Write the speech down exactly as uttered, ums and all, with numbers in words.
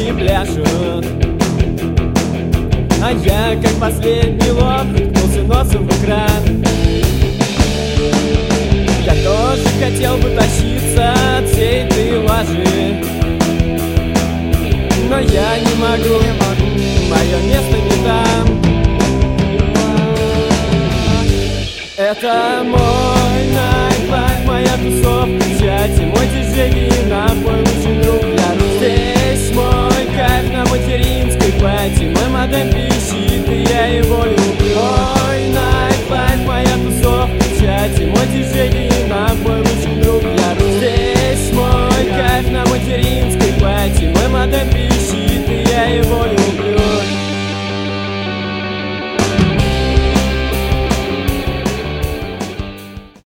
девушки пляшут, а я, как последний лох, уткнулся носом в экран. Я тоже хотел бы тащиться от всей этой лажи, но я не могу, мое место не там. Это мой найтлайф, моя тусовка в чате, мой диджей и мой лучший друг для рук. Здесь мой кайф на материнской пати, мой модем пищит, и я его люблю. Мой найтлайф, моя тусовка в чате, мой диджей и мой лучший друг для рук. Здесь мой кайф на материнской пати, мой модем пищит.